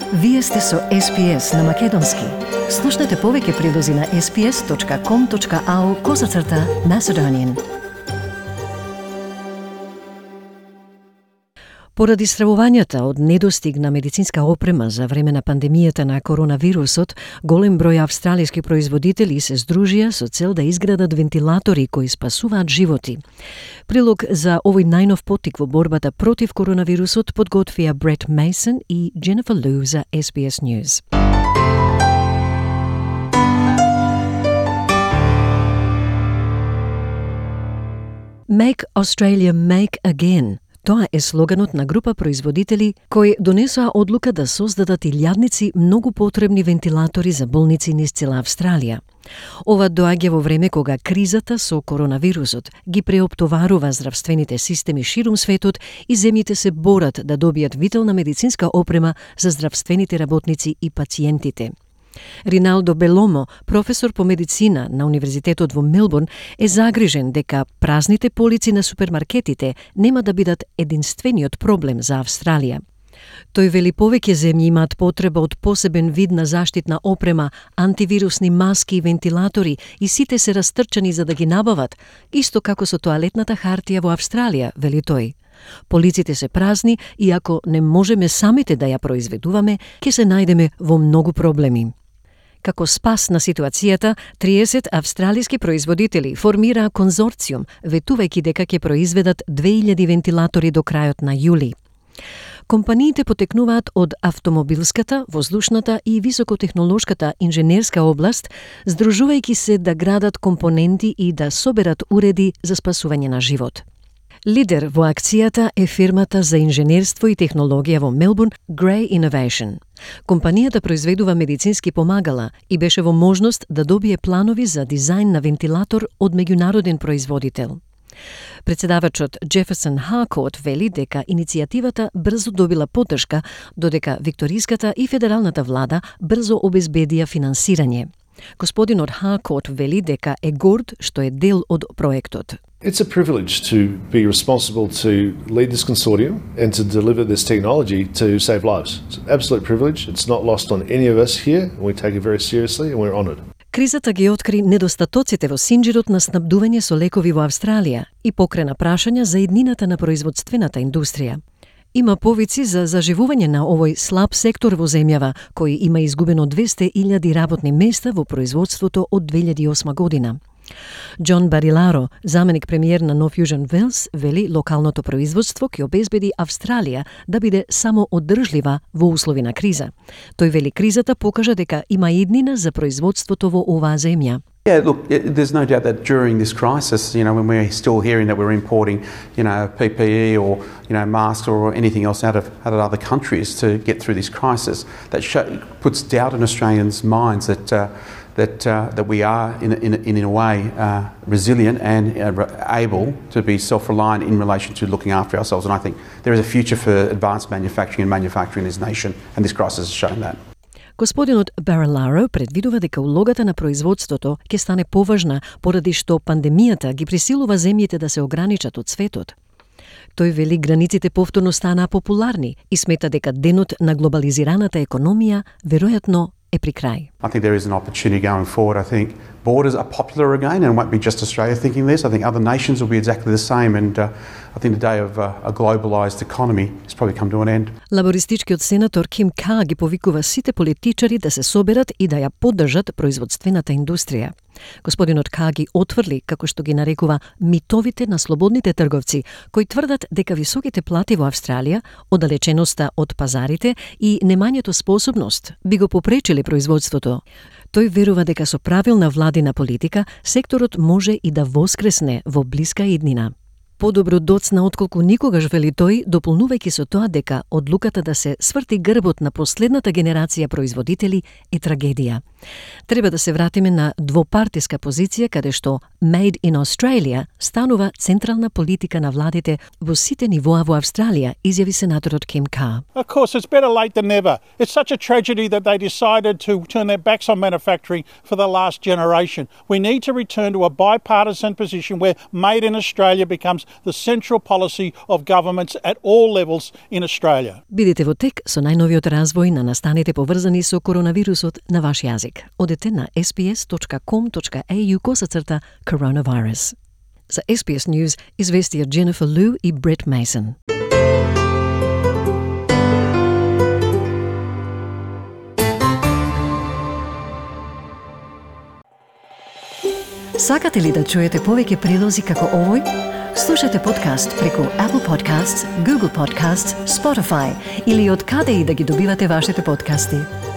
Вие сте со SPS на Македонски. Слушнете повеќе прилози на sps.com.au/Macedonian. Поради стравувањата од недостиг на медицинска опрема за време на пандемијата на коронавирусот, голем број австралиски производители се здружија со цел да изградат вентилатори кои спасуваат животи. Прилог за овој најнов поттик во борбата против коронавирусот подготвија Брет Мейсон и Дженефер Лу за SBS News. Make Australia Make Again. Тоа е слоганот на група производители кои донесоа одлука да создадат илјадници многу потребни вентилатори за болници низ цела Австралија. Ова доаѓа во време кога кризата со коронавирусот ги преоптоварува здравствените системи ширум светот и земјите се борат да добијат витална медицинска опрема за здравствените работници и пациентите. Риналдо Беломо, професор по медицина на Универзитетот во Мелбурн, е загрижен дека празните полици на супермаркетите нема да бидат единствениот проблем за Австралија. Тој вели повеќе земји имаат потреба од посебен вид на заштитна опрема, антивирусни маски и вентилатори и сите се растрчани за да ги набават, исто како со тоалетната хартија во Австралија, вели тој. Полиците се празни и ако не можеме самите да ја произведуваме, ќе се најдеме во многу проблеми. Како спас на ситуацијата, 30 австралиски производители формираа конзорциум, ветувајќи дека ќе произведат 2000 вентилатори до крајот на јули. Компаниите потекнуваат од автомобилската, воздушната и високотехнолошката инженерска област, здружувајќи се да градат компоненти и да соберат уреди за спасување на живот. Лидер во акцијата е фирмата за инженерство и технологија во Мелбурн Grey Innovation. Компанијата произведува медицински помагала и беше во можност да добие планови за дизајн на вентилатор од меѓународен производител. Председавачот Джеферсон Харкот вели дека иницијативата брзо добила поддршка, додека викториската и федералната влада брзо обезбедија финансирање. Господинот Харкот вели дека е горд што е дел од проектот. It's a privilege to be responsible to lead this consortium and to deliver this technology to save lives. It's an absolute privilege. It's not lost on any of us here, and we take it very seriously and we're honoured. Кризата ги откри недостатоците во синџирот на снабдување со лекови во Австралија и покрена прашања за иднината на производствената индустрија. Има повици за заживување на овој слаб сектор во земјава, кој има изгубено 200,000 работни места во производството од 2008 година. Џон Бариларо, заменик премиер на Нов Јужен Велс, вели локалното производство ќе обезбеди Австралија да биде само одржлива во услови на криза. Тој вели кризата покажа дека има иднина за производството во оваа земја. Yeah, look, there's no doubt that during this crisis, when we're still hearing that we're importing, PPE or, masks or anything else out of other countries to get through this crisis, that puts doubt in Australians' minds that we are in a way resilient and able to be self-reliant in relation to looking after ourselves. And I think there is a future for advanced manufacturing and manufacturing in this nation, and this crisis has shown that. Господинот Бариларо предвидува дека улогата на производството ќе стане поважна поради што пандемијата ги присилува земјите да се ограничат од светот. Тој вели границите повторно станаа популарни и смета дека денот на глобализираната економија веројатно е при крај. I think there is an opportunity going forward. I think borders are popular again, and it won't be just Australia thinking this. I think other nations will be exactly the same, and I think the day of a globalised economy has probably come to an end. Лабористичкиот сенатор Ким Ка ги повикува сите политичари да се соберат и да ја поддржат производствената индустрија. Господинот Ка ги отврли, како што ги нарекува, митовите на слободните трговци, кои тврдат дека високите плати во Австралија, оддалеченоста од пазарите и немањето способност би го попречиле производството. Тој верува дека со правилна владина политика секторот може и да воскресне во блиска иднина. Подобро доцна отколку никогаш, вели тој, дополнувајќи со тоа дека одлуката да се сврти грбот на последната генерација производители е трагедија. Треба да се вратиме на двопартиска позиција каде што Made in Australia станува централна политика на владите во сите нивоа во Австралија, изјави сенаторот Ким Ка. Of course, it's better late than never. It's such a tragedy that they decided to turn their backs on manufacturing for the last generation. We need to return to a bipartisan position where Made in Australia becomes the central policy of governments at all levels in Australia. Бидете во тек со најновиот развој на настаните поврзани со коронавирусот на ваш јазик. Одете на sbs.com.au/coronavirus. За SBS News известија Jennifer Liu и Brett Mason. Сакате ли да чуете повеќе прилози како овој? Слушате подкаст преку Apple Podcasts, Google Podcasts, Spotify или од каде и да ги добивате вашите подкасти.